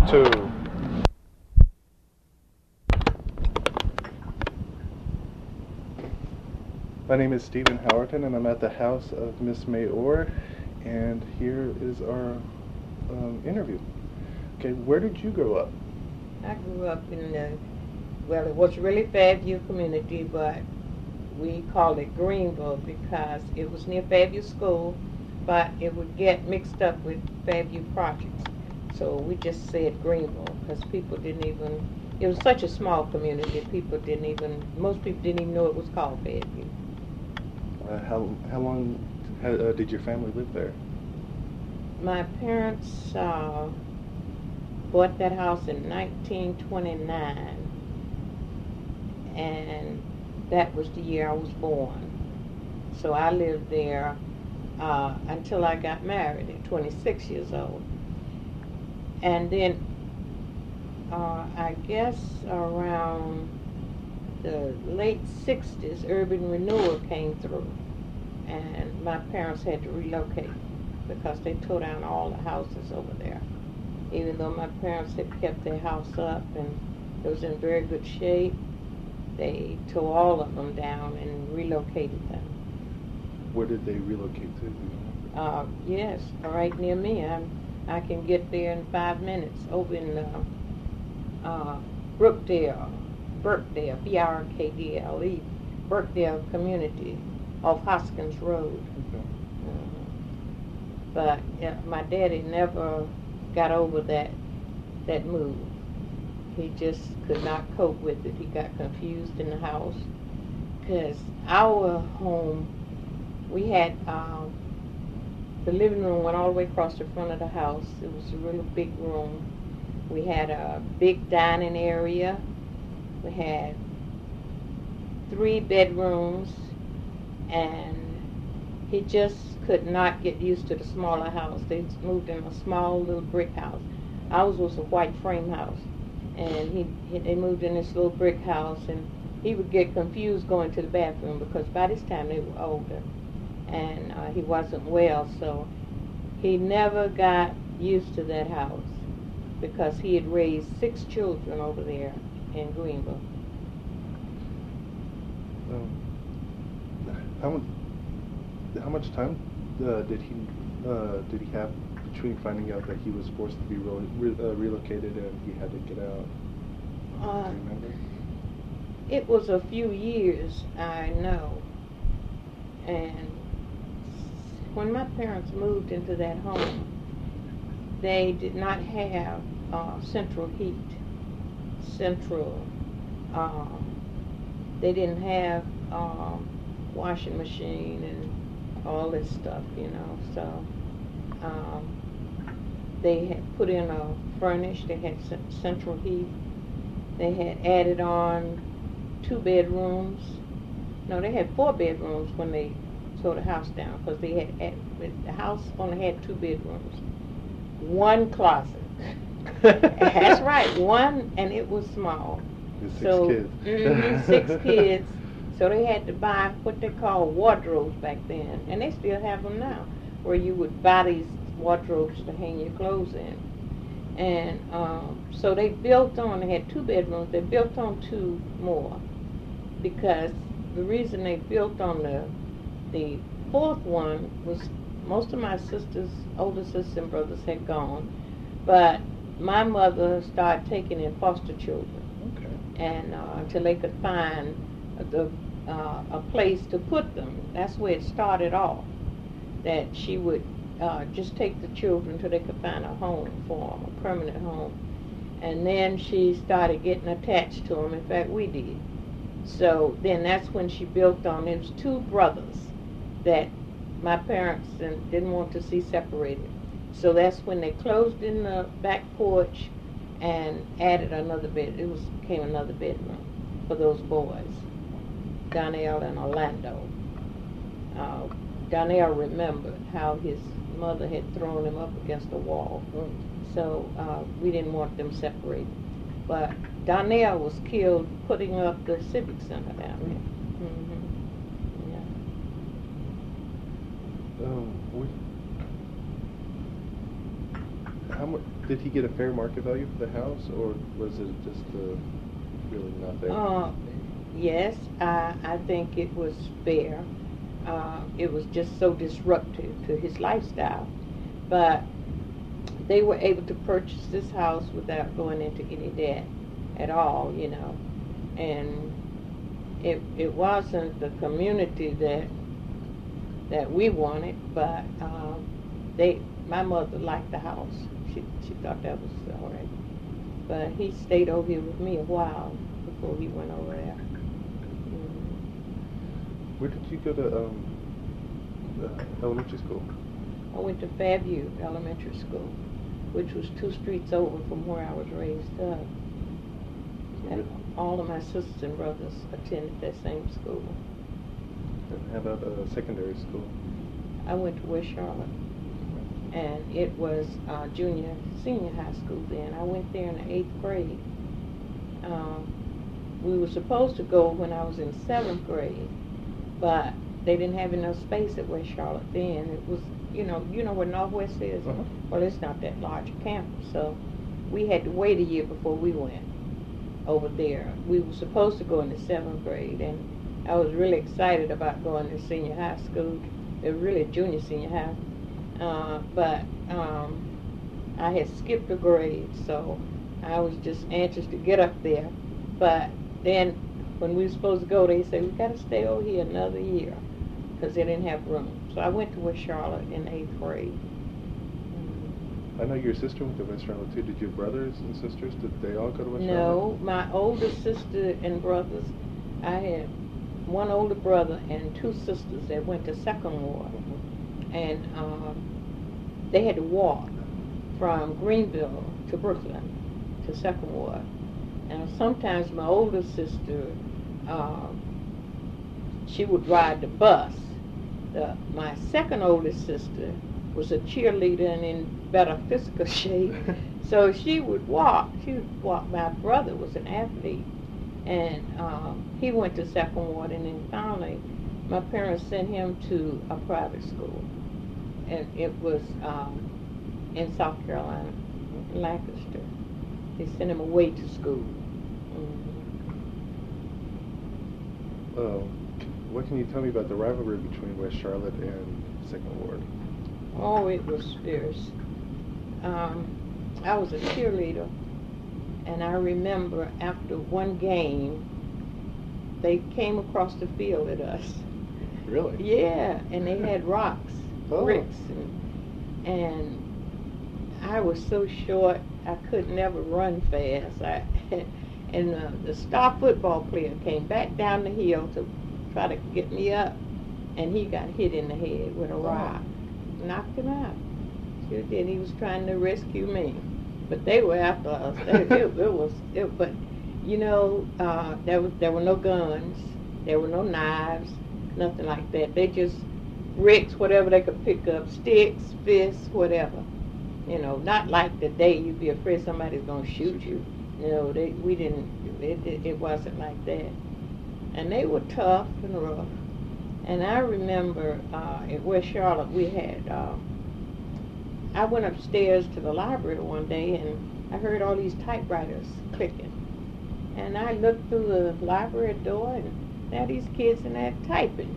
two. My name is Stephen Howerton, and I'm at the house of Miss May Orr, and here is our interview. Okay, where did you grow up? I grew up in well, it was really Fairview community, but we called it Greenville because it was near Fairview School, but it would get mixed up with Fairview Projects. So we just said Greenville because people didn't even, it was such a small community, most people didn't even know it was called Fairview. How long did your family live there? My parents bought that house in 1929, and that was the year I was born. So I lived there until I got married at 26 years old. And then I guess around the late 60s, urban renewal came through, and my parents had to relocate because they tore down all the houses over there. Even though my parents had kept their house up and it was in very good shape, they tore all of them down and relocated them. Where did they relocate to? Yes, right near me. I can get there in 5 minutes. Over in Birkdale, Birkdale, Birkdale community off Hoskins Road. Okay. But my daddy never got over that move. He just could not cope with it. He got confused in the house because our home, we had the living room went all the way across the front of the house. It was a really big room. We had a big dining area. We had 3 bedrooms, and he just could not get used to the smaller house. They moved in a small little brick house. Ours was a white frame house, and they moved in this little brick house, and he would get confused going to the bathroom because by this time they were older, and he wasn't well, so he never got used to that house because he had raised 6 children over there in Greenville. How much time did he have between finding out that he was forced to be relocated and he had to get out? Do you remember? It was a few years, I know. And when my parents moved into that home, they did not have central heat. They didn't have washing machine and all this stuff, So they had put in a furnace. They had central heat. They had added on 2 bedrooms. No, they had 4 bedrooms when they tore the house down because the house only had 2 bedrooms, 1 closet. That's right, 1, and it was small. 6 kids. 6 kids. So they had to buy what they call wardrobes back then, and they still have them now, where you would buy these wardrobes to hang your clothes in. And so they had 2 bedrooms, they built on 2 more, because the reason they built on the 4th one was most of my older sisters and brothers had gone, but my mother started taking in foster children. Okay. And until they could find a place to put them. That's where it started off, that she would just take the children until they could find a home for them, a permanent home. And then she started getting attached to them. In fact, we did. So then that's when she built on. It was 2 brothers that my parents didn't want to see separated. So that's when they closed in the back porch and added another bed. Became another bedroom for those boys, Donnell and Orlando. Donnell remembered how his mother had thrown him up against the wall. So we didn't want them separated. But Donnell was killed putting up the Civic Center down there. how much did he get a fair market value for the house, or was it just really not there? Yes, I think it was fair. It was just so disruptive to his lifestyle. But they were able to purchase this house without going into any debt at all, you know. And it wasn't the community that we wanted, but my mother liked the house. She thought that was all right. But he stayed over here with me a while before he went over there. Where did you go to elementary school? I went to Fairview Elementary School, which was 2 streets over from where I was raised up. And all of my sisters and brothers attended that same school. And how about secondary school? I went to West Charlotte, and it was senior high school then. I went there in the 8th grade. We were supposed to go when I was in 7th grade, but they didn't have enough space at West Charlotte then. It was, you know where Northwest is? Uh-huh. Well, it's not that large a campus, so we had to wait a year before we went over there. We were supposed to go in the 7th grade, and I was really excited about going to senior high school. It was really junior senior high, but I had skipped a grade, so I was just anxious to get up there. But then when we were supposed to go, they said, we got to stay over here another year because they didn't have room. So I went to West Charlotte in 8th grade. I know your sister went to West Charlotte too. Did your brothers and sisters, did they all go to West Charlotte? No, my older sister and brothers, I had one older brother and 2 sisters that went to Second Ward. And they had to walk from Greenville to Brooklyn to Second Ward. And sometimes my older sister, she would ride the bus. My second oldest sister was a cheerleader and in better physical shape, so she would walk. My brother was an athlete, and he went to Second Ward, and then finally my parents sent him to a private school, and it was in South Carolina, Lancaster. They sent him away to school. What can you tell me about the rivalry between West Charlotte and Second Ward? Oh, it was fierce. I was a cheerleader, and I remember after one game, they came across the field at us. Really? Yeah, and they had rocks, bricks, and I was so short, I could never run fast. And the star football player came back down the hill to try to get me up, and he got hit in the head with a rock. Knocked him out. Sure did. He was trying to rescue me, but they were after us. But you know, there were no guns, there were no knives, nothing like that. They just bricks, whatever they could pick up, sticks, fists, whatever. You know, not like today you'd be afraid somebody's gonna shoot you. You know, we didn't. It wasn't like that. And they were tough and rough. And I remember at West Charlotte we had, I went upstairs to the library one day and I heard all these typewriters clicking. And I looked through the library door and there these kids in there typing.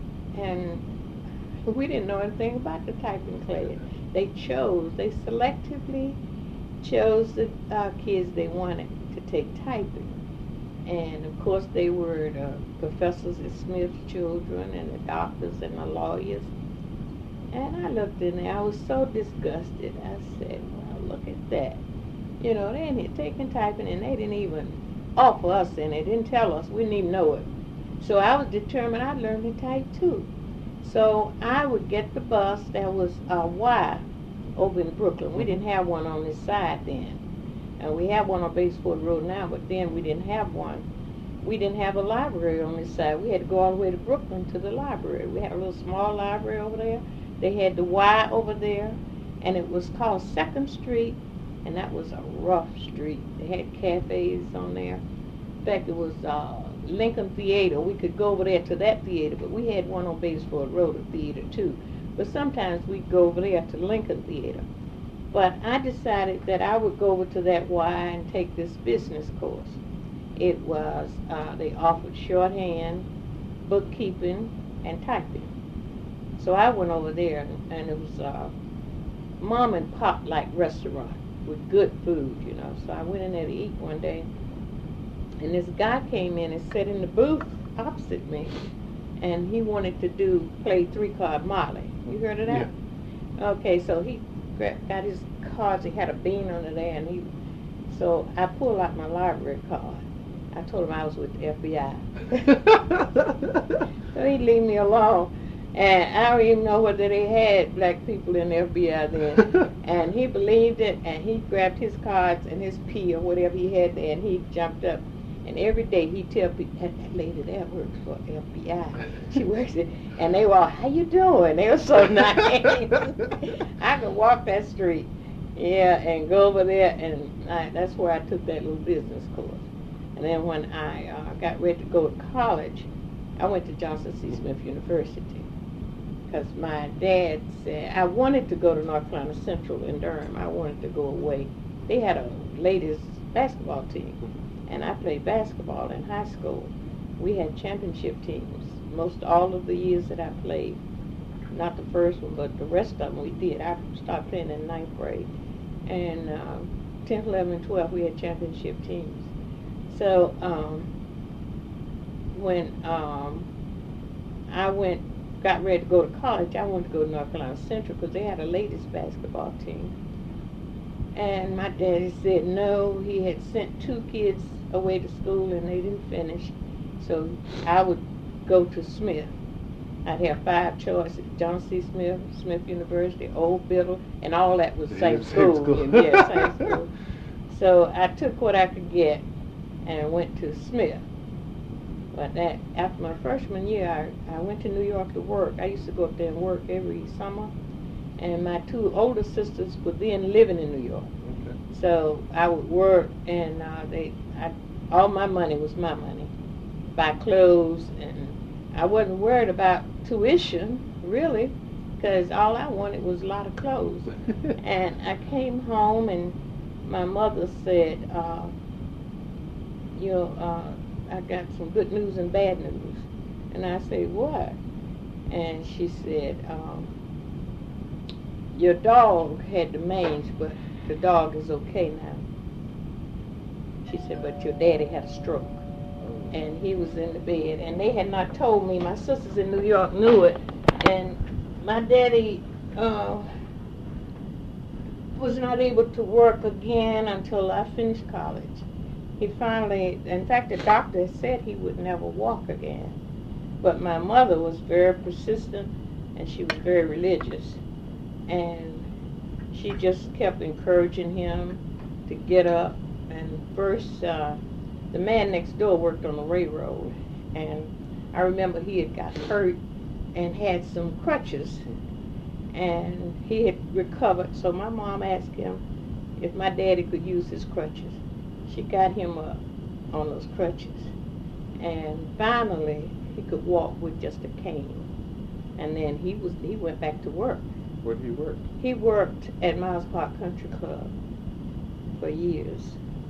And we didn't know anything about the typing class. They selectively chose the kids they wanted to take typing. And of course they were the professors at Smith's Children and the doctors and the lawyers. And I looked in there, I was so disgusted. I said, well, look at that. You know, they in here taking typing and they didn't even offer us and they didn't tell us, we didn't even know it. So I was determined I'd learn to type too. So I would get the bus, there was a Y over in Brooklyn. We didn't have one on this side then. And we have one on Baseford Road now, but then we didn't have one. We didn't have a library on this side. We had to go all the way to Brooklyn to the library. We had a little small library over there. They had the Y over there, and it was called 2nd Street, and that was a rough street. They had cafes on there. In fact, it was Lincoln Theater. We could go over there to that theater, but we had one on Baseford Road, a theater too. But sometimes we'd go over there to Lincoln Theater. But I decided that I would go over to that Y and take this business course. It was, they offered shorthand, bookkeeping, and typing. So I went over there, and it was mom and pop like restaurant with good food, you know. So I went in there to eat one day, and this guy came in and sat in the booth opposite me, and he wanted to play 3-card Molly. You heard of that? Yeah. Okay, so he got his cards. He had a bean under there, and so I pulled out my library card. I told him I was with the FBI. So he leave me alone. And I don't even know whether they had black people in the FBI then. And he believed it, and he grabbed his cards and his P or whatever he had there, and he jumped up. And every day he'd tell people, that lady there works for FBI. She works it. And they were all, how you doing? They were so nice. I could walk that street, and go over there, and that's where I took that little business course. And then when I got ready to go to college, I went to Johnson C. Smith University. Because my dad said, I wanted to go to North Carolina Central in Durham. I wanted to go away. They had a ladies basketball team, and I played basketball in high school. We had championship teams most all of the years that I played. Not the first one, but the rest of them we did. I started playing in 9th grade. And 10th, 11th, and 12th, we had championship teams. So when I got ready to go to college, I wanted to go to North Carolina Central because they had a ladies basketball team. And my daddy said no. He had sent 2 kids away to school and they didn't finish. So I would go to Smith. I'd have 5 choices: John C. Smith, Smith University, Old Biddle, and all that was same school. Same school. So I took what I could get and went to Smith. But after my freshman year, I went to New York to work. I used to go up there and work every summer. And my 2 older sisters were then living in New York. Okay. So I would work, and all my money was my money. Buy clothes, and I wasn't worried about tuition, really, because all I wanted was a lot of clothes. And I came home, and my mother said, I got some good news and bad news. And I said, what? And she said, your dog had the mange, but the dog is okay now. She said, but your daddy had a stroke. And he was in the bed. And they had not told me. My sisters in New York knew it. And my daddy was not able to work again until I finished college. He finally, in fact, the doctor said he would never walk again. But my mother was very persistent, and she was very religious. And she just kept encouraging him to get up. And first, the man next door worked on the railroad. And I remember he had got hurt and had some crutches. And he had recovered. So my mom asked him if my daddy could use his crutches. She got him up on those crutches. And finally, he could walk with just a cane. And then he went back to work. Where did he work? He worked at Miles Park Country Club for years.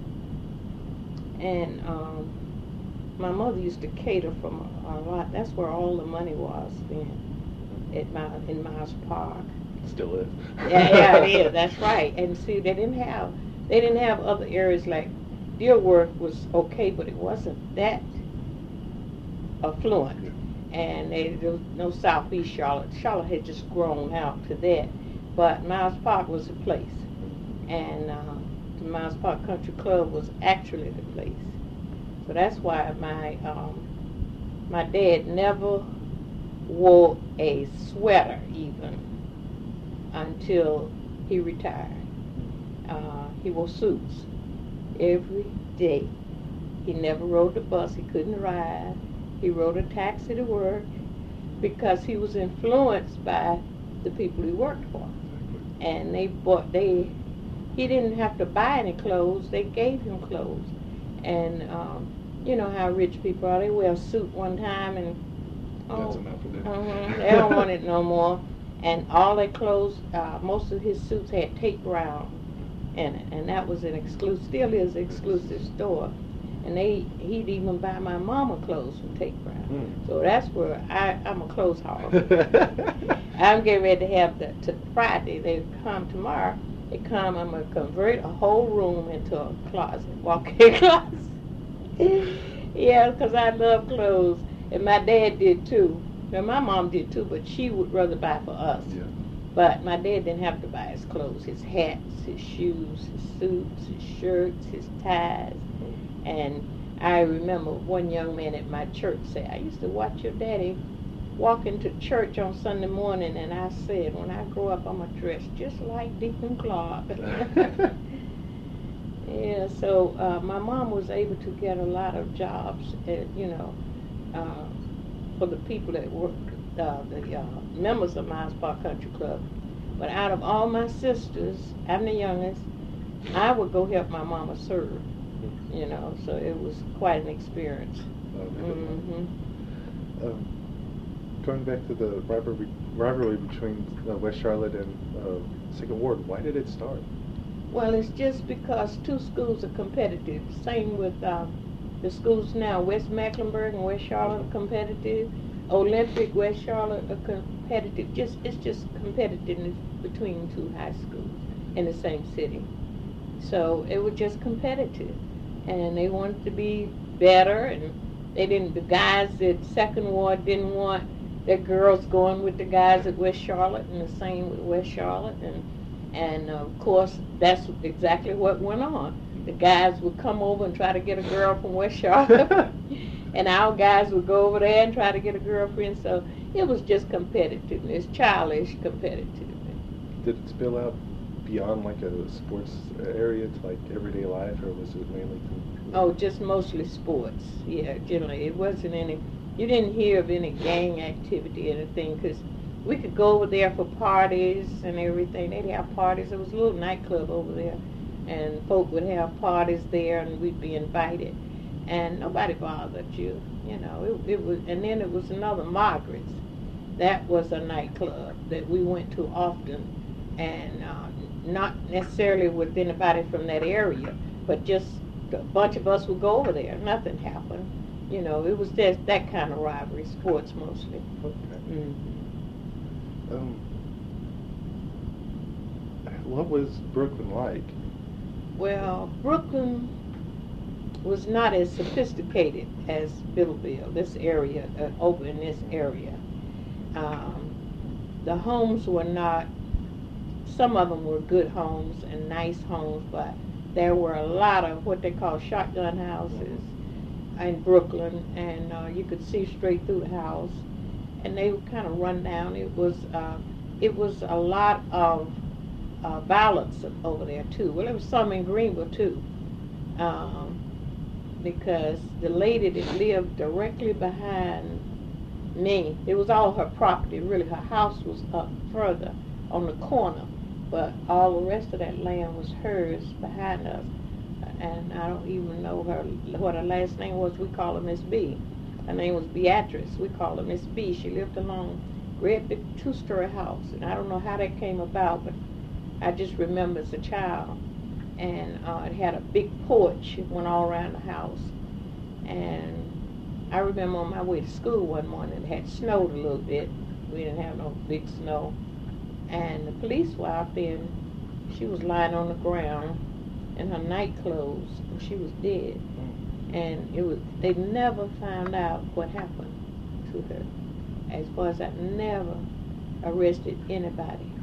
And my mother used to cater from a lot. That's where all the money was then, in Miles Park. Still is. Yeah, it is. That's right. And see, they didn't have other areas like Deerworth was okay, but it wasn't that affluent. Yeah. And there was no Southeast Charlotte. Charlotte had just grown out to that. But Miles Park was the place. And the Miles Park Country Club was actually the place. So that's why my dad never wore a sweater even until he retired. He wore suits every day. He never rode the bus. He couldn't ride. He rode a taxi to work because he was influenced by the people he worked for. And he didn't have to buy any clothes. They gave him clothes. And you know how rich people are. They wear a suit one time and that's enough of them. They don't want it no more. and all their clothes, most of his suits had tape round in it, and that was an exclusive, still is an exclusive store. And he'd even buy my mama clothes from Take Brown. So that's where I'm a clothes hog. I'm getting ready to have to Friday. They come tomorrow. They come. I'm gonna convert a whole room into a closet, walk-in closet. Yeah, because I love clothes, and my dad did too. Well, my mom did too, but she would rather buy for us. Yeah. But my dad didn't have to buy his clothes, his hats, his shoes, his suits, his shirts, his ties. And I remember one young man at my church said, I used to watch your daddy walk into church on Sunday morning, and I said, when I grow up, I'm going to dress just like Deacon Clark. Yeah, so my mom was able to get a lot of jobs, for the people that worked, the members of Miles Park Country Club. But out of all my sisters, I'm the youngest, I would go help my mama serve. So it was quite an experience. Going back to the rivalry between West Charlotte and Second Ward, why did it start? Well, it's just because two schools are competitive. Same with the schools now. West Mecklenburg and West Charlotte are competitive. Olympic, West Charlotte are competitive. It's just competitiveness between two high schools in the same city. So it was just competitive. And they wanted to be better, and the guys at Second Ward didn't want their girls going with the guys at West Charlotte, and the same with West Charlotte, and of course that's exactly what went on. The guys would come over and try to get a girl from West Charlotte, and our guys would go over there and try to get a girlfriend, so it was just competitiveness, childish competitiveness. Did it spill out beyond like a sports area to like everyday life, or was it mainly just mostly sports? Yeah, generally it wasn't any, you didn't hear of any gang activity or anything, because we could go over there for parties and everything. They'd have parties. There was a little nightclub over there, and folk would have parties there, and we'd be invited, and nobody bothered you. It was, and then it was another Margaret's. That was a nightclub that we went to often, and not necessarily with anybody from that area, but just a bunch of us would go over there. Nothing happened. It was just that kind of rivalry, sports mostly. Okay. What was Brooklyn like? Well, Brooklyn was not as sophisticated as Biddleville, this area, over in this area. The homes were not, some of them were good homes and nice homes, but there were a lot of what they call shotgun houses in Brooklyn, and you could see straight through the house, and they were kind of run down. It was a lot of violence over there too. Well, there was some in Greenville too, because the lady that lived directly behind me, it was all her property, really. Her house was up further on the corner, but all the rest of that land was hers behind us. And I don't even know what her last name was. We call her Miss B. Her name was Beatrice. We call her Miss B. She lived along a great big 2-story house, and I don't know how that came about, but I just remember as a child. And it had a big porch. It went all around the house. And I remember on my way to school one morning, it had snowed a little bit. We didn't have no big snow. And the police were out there, and she was lying on the ground in her night clothes, and she was dead. And they never found out what happened to her. As far as that, never arrested anybody.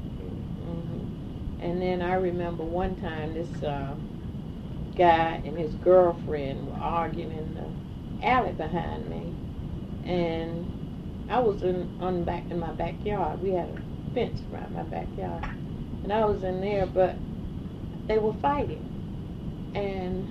And then I remember one time this guy and his girlfriend were arguing in the alley behind me, and I was in my backyard. We had a fence around my backyard, and I was in there, but they were fighting, and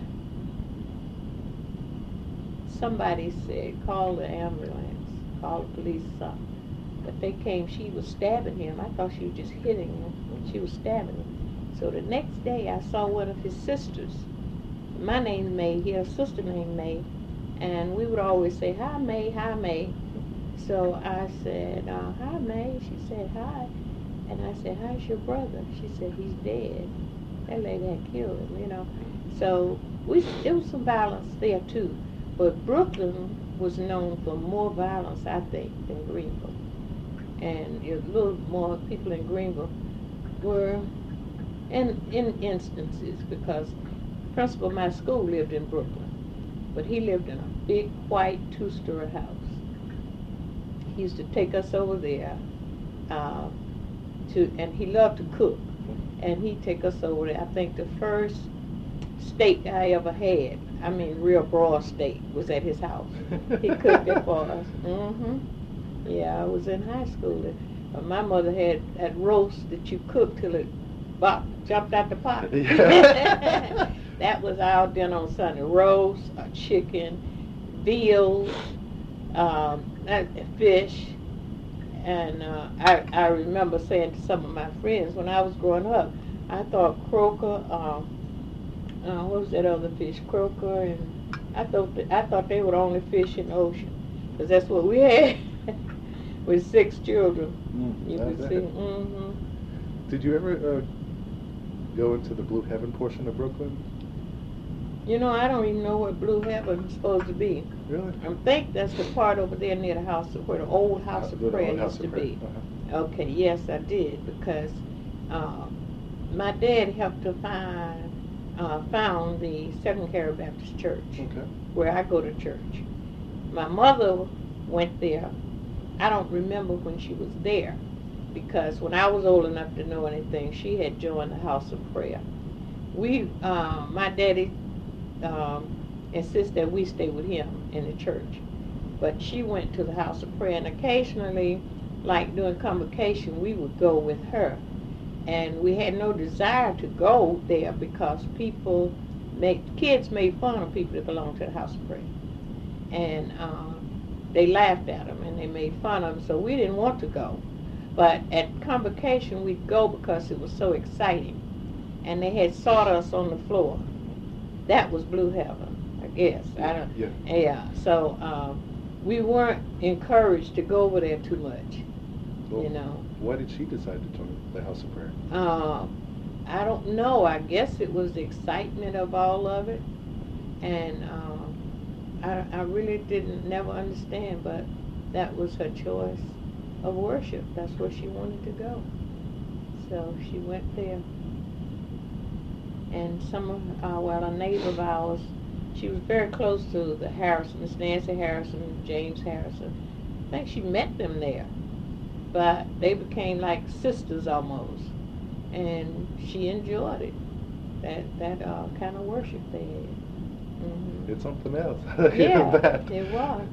somebody said, call the ambulance, call the police, something. But they came, she was stabbing him. I thought she was just hitting him. She was stabbing him. So the next day I saw one of his sisters. My name's May, he had a sister named May, and we would always say, hi May, hi May. So I said, hi, May. She said, hi. And I said, how's your brother? She said, he's dead. That lady had killed him, you know. So there was some violence there, too. But Brooklyn was known for more violence, I think, than Greenville. And a little more people in Greenville were in instances, because the principal of my school lived in Brooklyn. But he lived in a big white 2-story house. He used to take us over there and he loved to cook. And he'd take us over there. I think the first steak I ever had, I mean real broad steak, was at his house. He cooked it for us. Yeah, I was in high school. My mother had that roast that you cooked till it jumped out the pot. Yeah. That was our dinner on Sunday. Roast, chicken, veal, fish. And I remember saying to some of my friends when I was growing up, I thought croaker, what was that other fish? Croaker, and I thought they were the only fish in the ocean, because that's what we had with 6 children. You could see. Did you ever go into the Blue Heaven portion of Brooklyn? You know, I don't even know what Blue Heaven is supposed to be. Really? I think that's the part over there near the house where the old house of prayer used to be. Okay, yes, I did, because my dad helped to found the Second Carry Baptist Church, where I go to church. My mother went there. I don't remember when she was there, because when I was old enough to know anything, she had joined the house of prayer. My daddy insists that we stay with him in the church, but she went to the house of prayer, and occasionally, like during convocation, we would go with her, and we had no desire to go there because kids made fun of people that belonged to the house of prayer, and they laughed at them and they made fun of them, so we didn't want to go. But at convocation we'd go because it was so exciting, and they had sawdust on the floor. That was Blue Heaven, I guess. So we weren't encouraged to go over there too much. Well, you know. Why did she decide to join the house of prayer? I don't know. I guess it was the excitement of all of it, and I really never understand, but that was her choice of worship. That's where she wanted to go. So she went there. And a neighbor of ours, she was very close to the Harrisons, Nancy Harrison, James Harrison. I think she met them there, but they became like sisters almost, and she enjoyed it. That kind of worship they had. It's something else. Yeah, it was.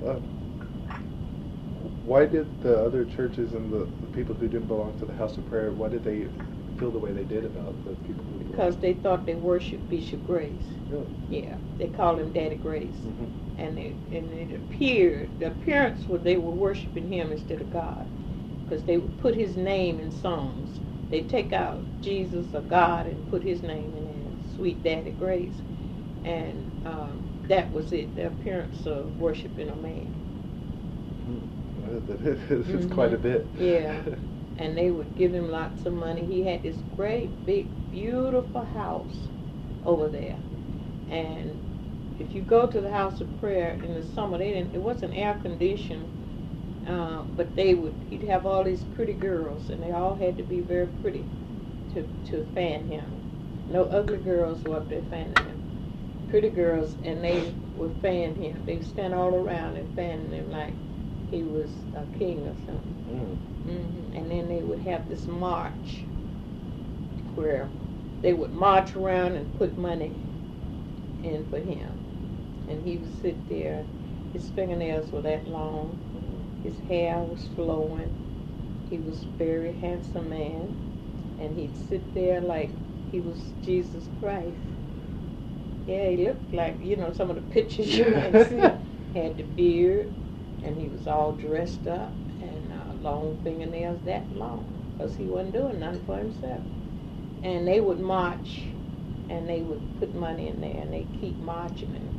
Why did the other churches and the people who didn't belong to the house of prayer, why did they feel the way they did about the people who belonged? Because they thought they worshiped Bishop Grace. Really? Yeah, they called him Daddy Grace. And it appeared, the appearance was they were worshiping him instead of God, because they would put his name in songs. They take out Jesus or God and put his name in there, Sweet Daddy Grace. And that was it, the appearance of worshiping a man. It's quite a bit. Yeah. And they would give him lots of money. He had this great, big, beautiful house over there. And if you go to the house of prayer in the summer, it wasn't air conditioned, but he'd have all these pretty girls, and they all had to be very pretty to fan him. No ugly girls were up there fanning him. Pretty girls, and they would fan him. They would stand all around and fan him like he was a king or something. And then they would have this march where they would march around and put money in for him. And he would sit there. His fingernails were that long. His hair was flowing. He was a very handsome man. And he'd sit there like he was Jesus Christ. Yeah, he looked like, some of the pictures you might see. Had the beard, and he was all dressed up, and long fingernails that long, because he wasn't doing nothing for himself. And they would march, and they would put money in there, and they'd keep marching,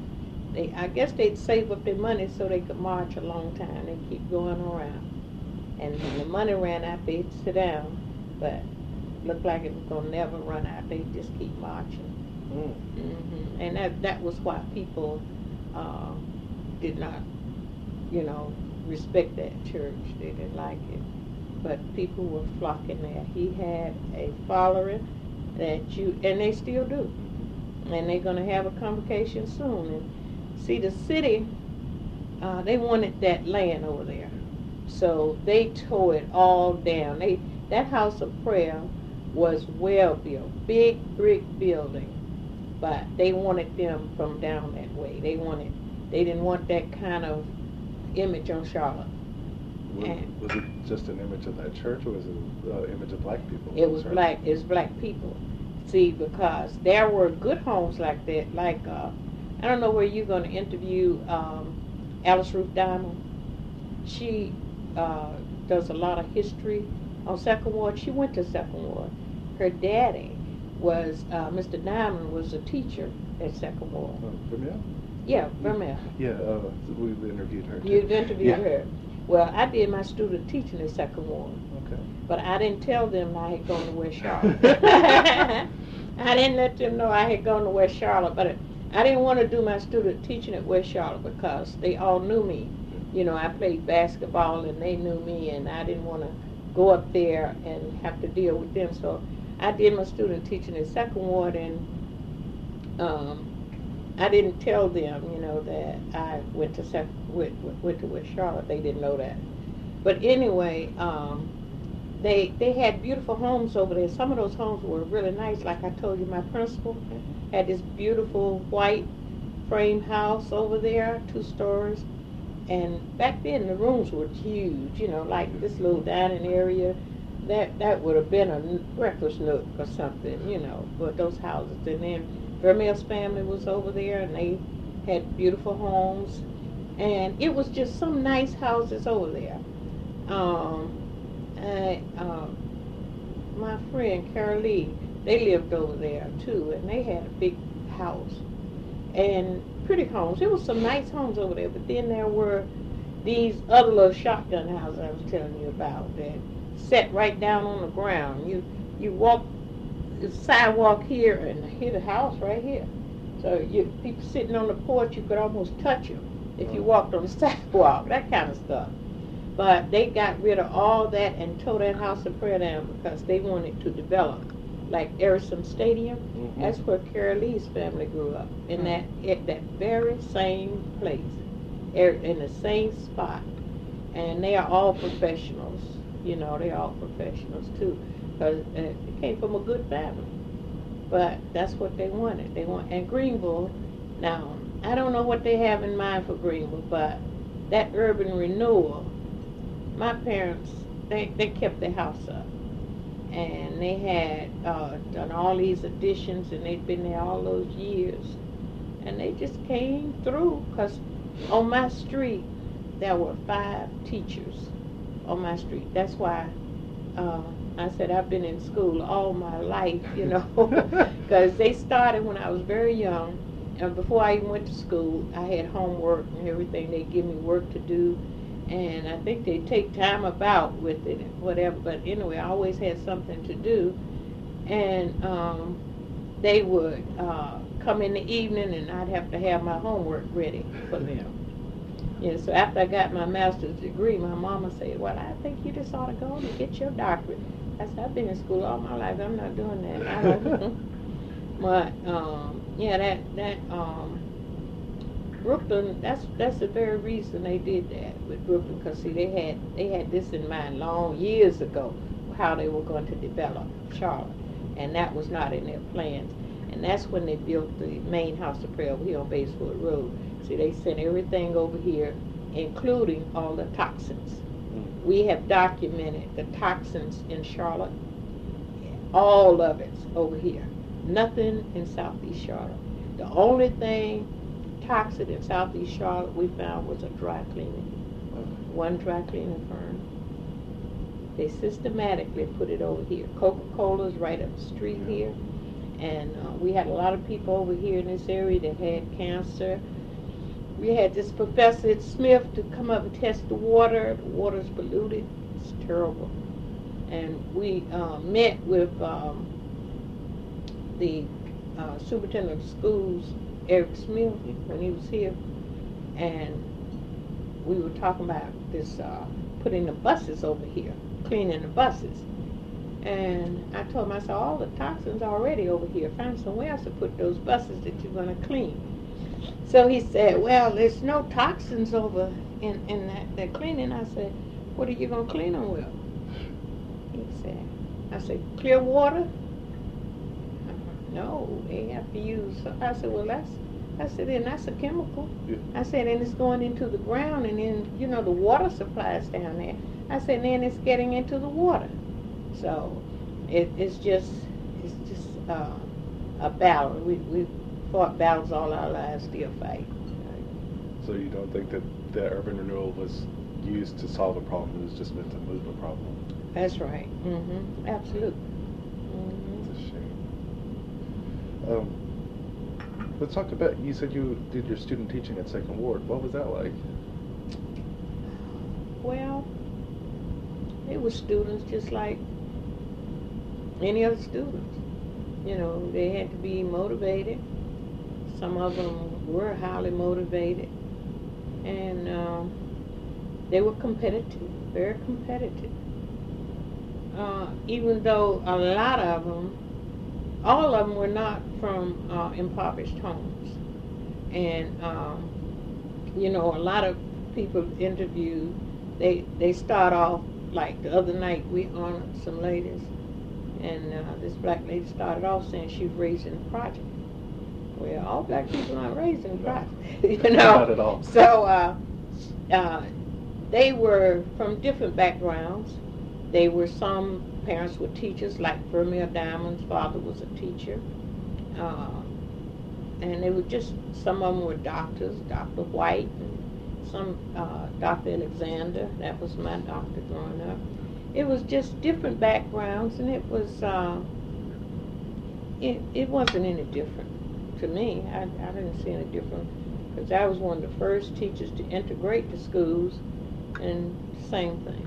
I guess they'd save up their money so they could march a long time. They keep going around. And when the money ran out, they'd sit down. But looked like it was going to never run out. They'd just keep marching. And that was why people did not, respect that church. They didn't like it. But people were flocking there. He had a following and they still do. And they're going to have a convocation soon. And see, the city, they wanted that land over there. So they tore it all down. That house of prayer was well built, big brick building. But they wanted them from down that way. They didn't want that kind of image on Charlotte. Was it just an image of that church, or was it an image of black people? It was black. It's black people. See, because there were good homes like that. Like I don't know where you're going to interview Alice Ruth Diamond. She does a lot of history on Second Ward. She went to Second Ward. Her daddy was Mr. Diamond was a teacher at Second Ward. Vermeer? Yeah, Vermeer. Yeah, we've interviewed her. You've interviewed her. Well, I did my student teaching at Second Ward. Okay. But I didn't tell them I had gone to West Charlotte. I didn't let them know I had gone to West Charlotte. But I didn't want to do my student teaching at West Charlotte because they all knew me. I played basketball and they knew me, and I didn't want to go up there and have to deal with them. So I did my student teaching at Second Ward, and I didn't tell them, that I went to West Charlotte. They didn't know that. But anyway, they had beautiful homes over there. Some of those homes were really nice. Like I told you, my principal had this beautiful white frame house over there, 2 stories. And back then the rooms were huge, like this little dining area. That would have been a breakfast nook or something, but those houses. And then Vermeer's family was over there, and they had beautiful homes. And it was just some nice houses over there. My friend Carol Lee, they lived over there too, and they had a big house and pretty homes. There was some nice homes over there, but then there were these other little shotgun houses I was telling you about that set right down on the ground. You walk the sidewalk here and hit a house right here. So people sitting on the porch, you could almost touch them if you walked on the sidewalk, that kind of stuff. But they got rid of all that and tore that house of prayer down because they wanted to develop. Like Harrison Stadium, that's where Carol Lee's family grew up, in that very same place, in the same spot. And they are all professionals, they're all professionals too, because they came from a good family. But that's what they wanted. And Greenville, now, I don't know what they have in mind for Greenville, but that urban renewal, my parents, they kept their house up. And they had done all these additions, and they'd been there all those years. And they just came through, because on my street, there were 5 teachers on my street. That's why I said I've been in school all my life, because they started when I was very young. And before I even went to school, I had homework and everything. They'd give me work to do. And I think they take time about with it and whatever. But anyway, I always had something to do. And they would come in the evening, and I'd have to have my homework ready for them. So after I got my master's degree, my mama said, well, I think you just ought to go and get your doctorate. I said, I've been in school all my life. I'm not doing that. I don't. But, Brooklyn, that's the very reason they did that with Brooklyn, because see, they had this in mind long years ago, how they were going to develop Charlotte, and that was not in their plans. And that's when they built the main house of prayer over here on Basewood Road. See, they sent everything over here, including all the toxins. We have documented the toxins in Charlotte, all of it's over here. Nothing in Southeast Charlotte. The only thing toxic in Southeast Charlotte we found was a dry cleaning. One dry cleaning firm. They systematically put it over here. Coca-Cola's right up the street here. And we had a lot of people over here in this area that had cancer. we had this Professor Smith to come up and test the water. The water's polluted. It's terrible. And we met with the superintendent of schools, Eric Smith, when he was here, and we were talking about this putting the buses over here, cleaning the buses. And I told him, I said, all the toxins are already over here. Find somewhere else to put those buses that you're going to clean. So he said, well, there's no toxins over in that cleaning. I said, what are you going to clean them with? He said, I said, clear water? No, they have to use. I said, well, then that's a chemical. Yeah. I said, and it's going into the ground, and then, you know, the water supply is down there. I said, then it's getting into the water. So it's just a battle. We fought battles all our lives, still fight. So you don't think that the urban renewal was used to solve a problem? It was just meant to move a problem? That's right. Mm-hmm. Absolutely. It's a shame. Let's talk about, you said you did your student teaching at Second Ward. What was that like? Well, it was students just like any other students. You know, they had to be motivated. Some of them were highly motivated. And they were competitive, very competitive. Even though a lot of them, all of them were not from impoverished homes. And, you know, a lot of people interviewed, they start off, like the other night we honored some ladies, and this black lady started off saying she was raised in the project. Well, all black people aren't raised in the project, you know. Not at all. So they were from different backgrounds. They were, some parents were teachers, like Vermeer Diamond's father was a teacher. And they were just, some of them were doctors, Dr. White, and some, Dr. Alexander, that was my doctor growing up. It was just different backgrounds, and it was, it wasn't any different to me. I didn't see any different, because I was one of the first teachers to integrate the schools, and same thing.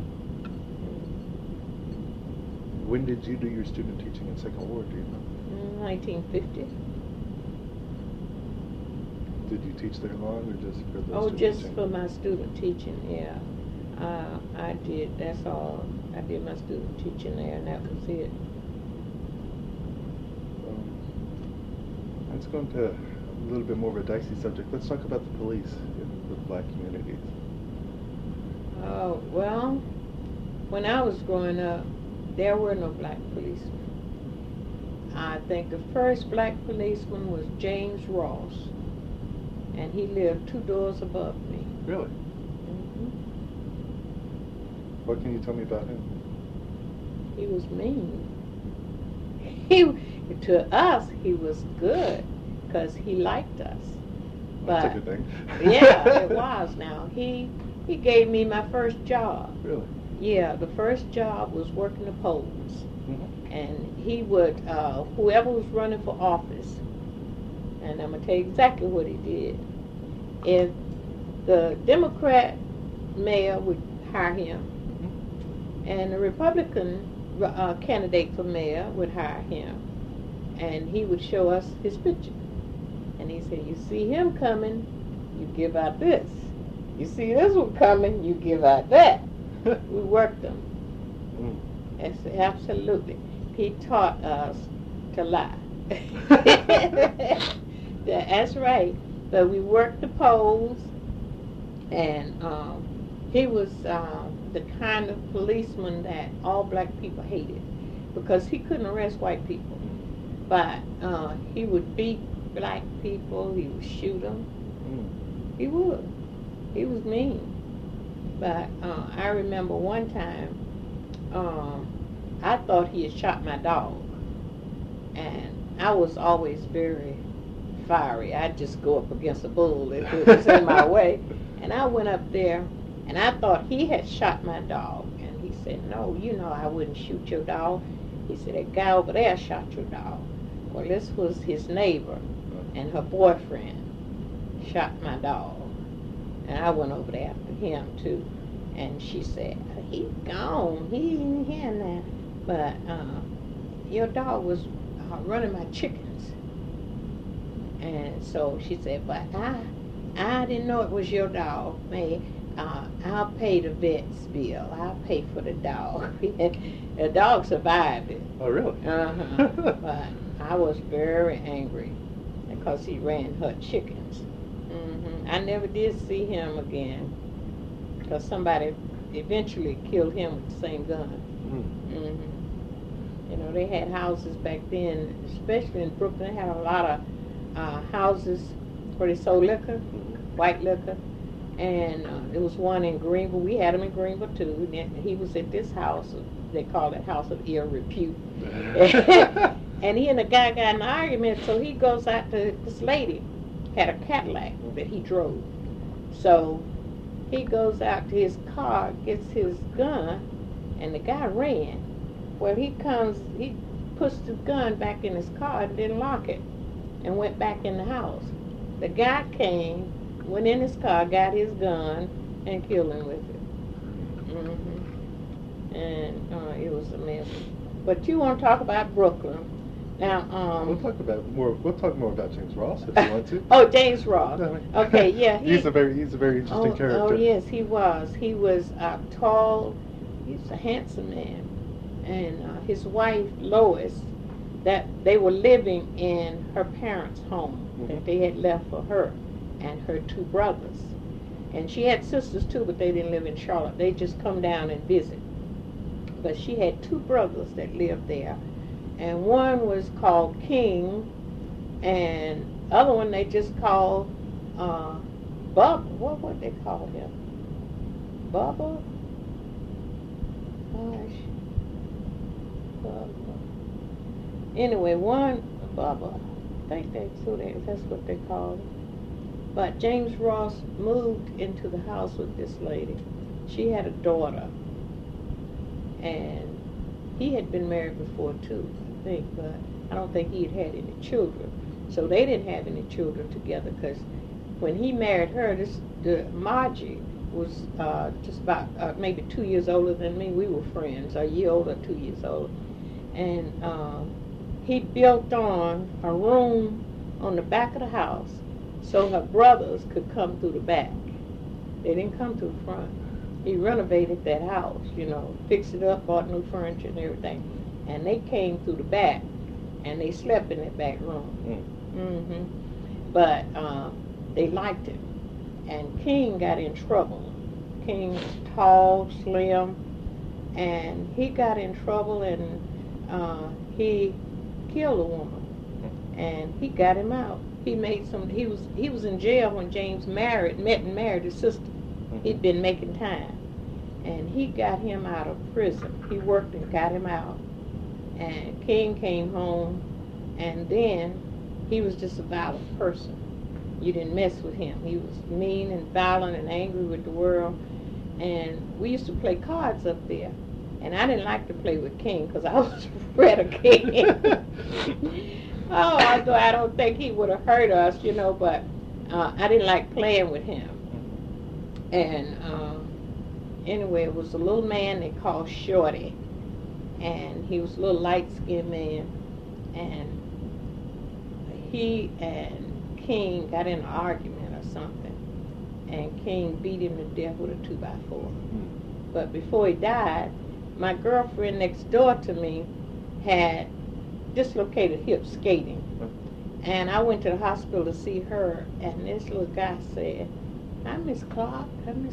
When did you do your student teaching in Second Ward, do you know? 1950. Did you teach there long, or just for the Oh, student just teaching? for my student teaching, yeah. I did, that's all. I did my student teaching there, and that was it. Let's go into a little bit more of a dicey subject. Let's talk about the police in the black communities. Oh, well, when I was growing up, there were no black policemen. I think the first black policeman was James Ross, and he lived 2 doors above me. Really? Mm-hmm. What can you tell me about him? He was mean. To us, he was good, because he liked us. That's But a good thing. yeah, it was. Now he gave me my first job. Really? Yeah, the first job was working the polls. Mm-hmm. And he would, whoever was running for office, and I'm going to tell you exactly what he did. If the Democrat mayor would hire him, Mm-hmm. and the Republican candidate for mayor would hire him, and he would show us his picture. And he said, you see him coming, you give out this. You see this one coming, you give out that. We worked them. Mm. Absolutely. He taught us to lie. That's right. But we worked the polls, and he was the kind of policeman that all black people hated, because he couldn't arrest white people. But he would beat black people, he would shoot them. Mm. He would. He was mean. But I remember one time, I thought he had shot my dog. And I was always very fiery. I'd just go up against a bull if it was in my way. And I went up there, and I thought he had shot my dog. And he said, no, you know I wouldn't shoot your dog. He said, that guy over there shot your dog. Well, this was his neighbor and her boyfriend. shot my dog. And I went over there after him too. And she said, he's gone. He ain't here now. But your dog was running my chickens. And so she said, but I didn't know it was your dog. I'll pay the vet's bill. I'll pay for the dog. The dog survived it. Oh, really? But I was very angry because he ran her chickens. I never did see him again because somebody eventually killed him with the same gun. You know, they had houses back then, especially in Brooklyn. They had a lot of houses where they sold liquor, white liquor. And there was one in Greenville. We had him in Greenville too. And he was at this house. They call it House of Ill Repute. And he and the guy got in an argument. So he goes out to this lady, had a Cadillac that he drove. So he goes out to his car, gets his gun, and the guy ran. Well, he puts the gun back in his car and didn't lock it, and went back in the house. The guy came, went in his car, got his gun, and killed him with it. And it was a mess. But you want to talk about Brooklyn? Now, we'll talk more about James Ross if you want to. Oh, James Ross. Okay, yeah. He's a very interesting character. Oh, yes, he was. He was tall. He's a handsome man, and his wife Lois, that they were living in her parents' home that they had left for her and her two brothers. And she had sisters too, but they didn't live in Charlotte. They just come down and visit. But she had two brothers that lived there. And one was called King, and the other one they just called Bubba. What would they call him? Bubba? Gosh. Bubba. Anyway, one, Bubba. I think that's what they called him. But James Ross moved into the house with this lady. She had a daughter. And he had been married before too, I think, but I don't think he had any children. So they didn't have any children together because when he married her, Margie was just about maybe 2 years older than me. We were friends, a year older, 2 years older. And he built on a room on the back of the house so her brothers could come through the back. They didn't come through the front. He renovated that house, fixed it up, bought new furniture and everything. And they came through the back, and they slept in that back room. But they liked him. And King got in trouble. King was tall, slim, and he got in trouble, and he killed a woman. And he got him out. He was in jail when James met and married his sister. He'd been making time, and he got him out of prison. He worked and got him out, and King came home, and then he was just a violent person. You didn't mess with him. He was mean and violent and angry with the world, and we used to play cards up there, and I didn't like to play with King because I was afraid of King. Although I don't think he would have hurt us, but I didn't like playing with him. And anyway, it was a little man they called Shorty, and he was a little light-skinned man, and he and King got in an argument or something, and King beat him to death with a 2x4. But before he died, my girlfriend next door to me had dislocated hip skating, and I went to the hospital to see her, and this little guy said, I'm Miss Clark.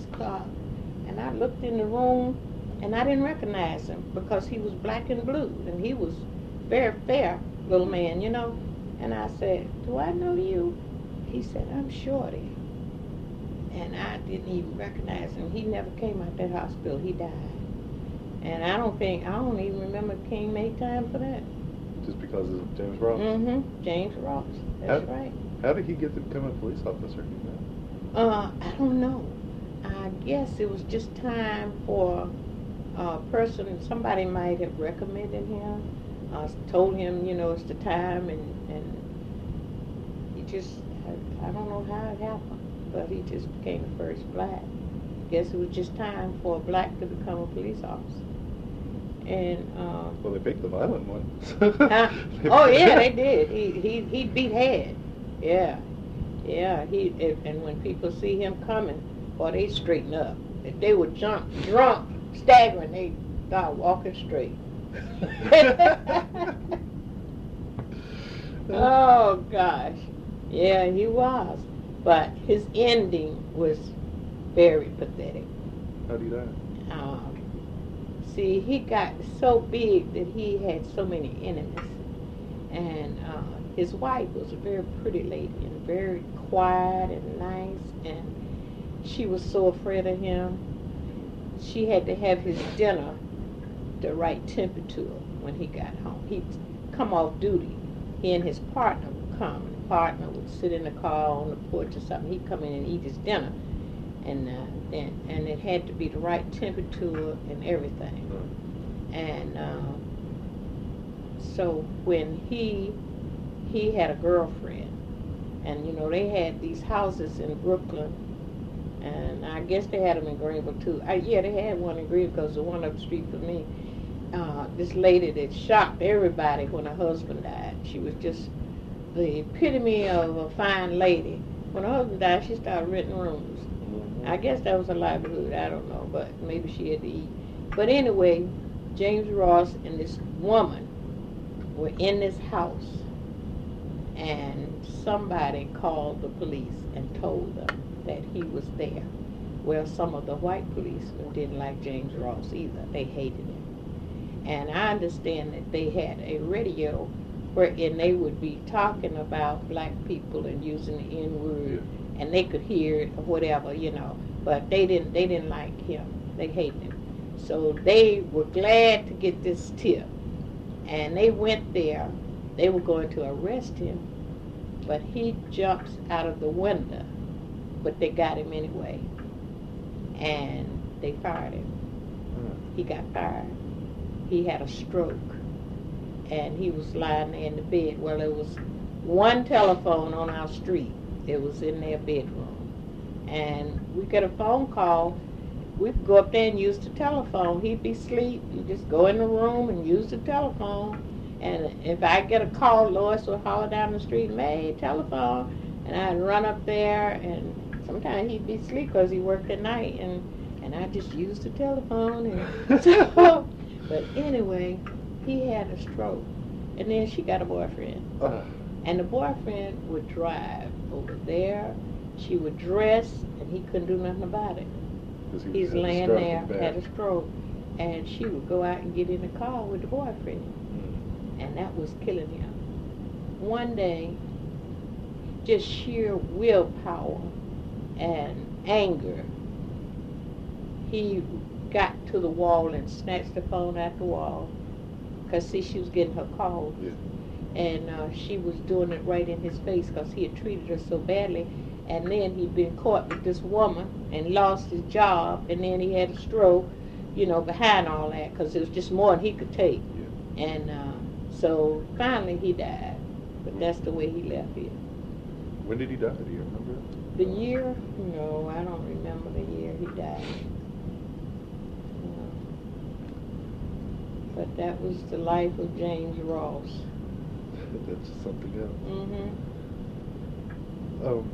And I looked in the room, and I didn't recognize him because he was black and blue, and he was very fair little man, And I said, do I know you? He said, I'm Shorty. And I didn't even recognize him. He never came out that hospital. He died. And I don't even remember King made time for that. Just because of James Ross? James Ross. That's right. How did he get to become a police officer? I don't know. I guess it was just time for a person, somebody might have recommended him, told him, it's the time, and just, I don't know how it happened, but he just became the first black. Guess it was just time for a black to become a police officer. And well, they picked the violent one. oh yeah, they did. He beat head. Yeah, yeah. And when people see him coming, boy, they straighten up. If they were drunk, staggering, they start walking straight. Oh gosh, yeah, he was. But his ending was very pathetic. How did he die? See, he got so big that he had so many enemies. And his wife was a very pretty lady and very quiet and nice. And she was so afraid of him. She had to have his dinner the right temperature when he got home. He'd come off duty. He and his partner would come. And the partner would sit in the car on the porch or something. He'd come in and eat his dinner. And it had to be the right temperature and everything. And so when he had a girlfriend, and you know they had these houses in Brooklyn, and I guess they had them in Greenville too. Yeah, they had one in Greenville because the one up the street from me. This lady that shocked everybody when her husband died. She was just the epitome of a fine lady. When her husband died, she started renting rooms. I guess that was a livelihood, I don't know, but maybe she had to eat. But anyway, James Ross and this woman were in this house, and somebody called the police and told them that he was there. Well, some of the white policemen didn't like James Ross either. They hated him. And I understand that they had a radio wherein they would be talking about black people and using the N-word, and they could hear it or whatever, you know, but they didn't like him. They hated him. So they were glad to get this tip, and they went there. They were going to arrest him, but he jumps out of the window, but they got him anyway, and they fired him. He got fired. He had a stroke, and he was lying there in the bed. Well, there was one telephone on our street. It was in their bedroom, and we get a phone call. We'd go up there and use the telephone. He'd be asleep. You just go in the room and use the telephone. And if I get a call, Lois would holler down the street, "May, telephone," and I'd run up there. And sometimes he'd be asleep because he worked at night, and I just used the telephone. And so, but anyway, he had a stroke, and then she got a boyfriend. And the boyfriend would drive over there. She would dress, and he couldn't do nothing about it. He's laying there, had a stroke, and she would go out and get in the car with the boyfriend, and that was killing him. One day, just sheer willpower and anger, he got to the wall and snatched the phone out the wall, because see, she was getting her calls. And she was doing it right in his face because he had treated her so badly. And then he'd been caught with this woman and lost his job, and then he had a stroke, you know, behind all that because it was just more than he could take. And so finally he died, but that's the way he left here. When did he die? Do you remember? The year? No, I don't remember the year he died. No. But that was the life of James Ross. That's something else. Mm-hmm.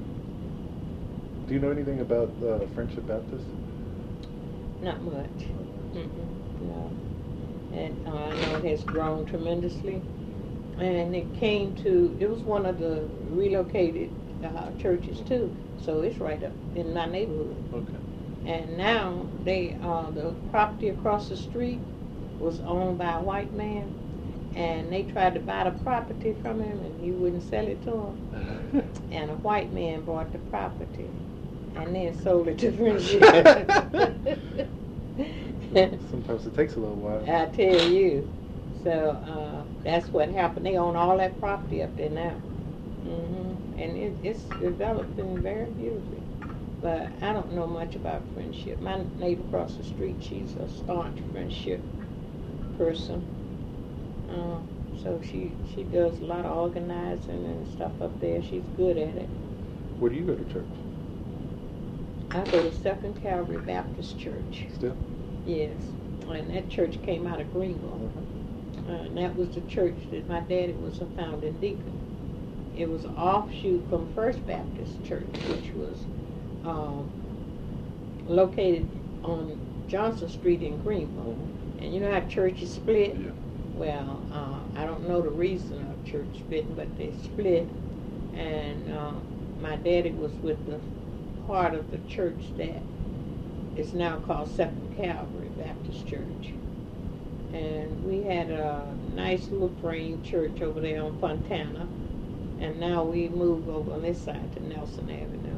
Do you know anything about Friendship Baptist? Not much. No. And I know it has grown tremendously. And it was one of the relocated churches too. So it's right up in my neighborhood. Okay. And now the property across the street was owned by a white man. And they tried to buy the property from him, and he wouldn't sell it to them. And a white man bought the property, and then sold it to Friendship. Sometimes it takes a little while. I tell you. So that's what happened. They own all that property up there now. And it's developing very beautifully. But I don't know much about Friendship. My neighbor across the street, she's a staunch Friendship person. So she does a lot of organizing and stuff up there. She's good at it. Where do you go to church? I go to Second Calvary Baptist Church. Still? Yes. And that church came out of Greenville. And that was the church that my daddy was a founding deacon. It was an offshoot from First Baptist Church, which was located on Johnson Street in Greenville. And you know how churches split? Yeah. Well, I don't know the reason of church splitting, but they split. And my daddy was with the part of the church that is now called Second Calvary Baptist Church. And we had a nice little frame church over there on Fontana. And now we moved over on this side to Nelson Avenue.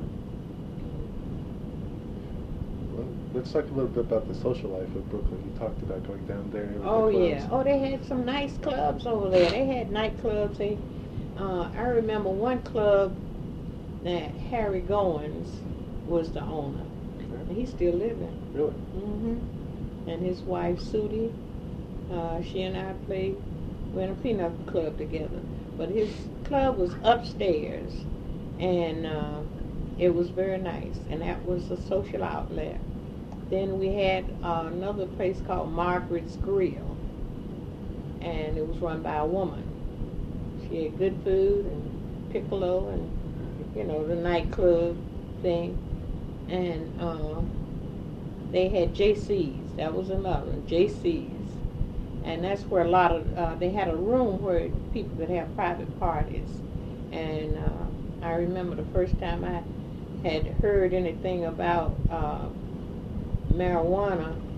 Well, let's talk a little bit about the social life of Brooklyn. You talked about going down there. With Oh, the clubs. yeah. Oh, they had some nice clubs over there. They had nightclubs. I remember one club that Harry Goins was the owner. Okay. And he's still living. Really? Mm-hmm. And his wife, Sudie, she and I we're in a pinochle club together. But his club was upstairs, and it was very nice, and that was a social outlet. Then we had another place called Margaret's Grill, and it was run by a woman. She had good food and piccolo and, you know, the nightclub thing. And they had JC's. That was another one, JC's. And that's where a lot of, they had a room where people could have private parties. And I remember the first time I had heard anything about marijuana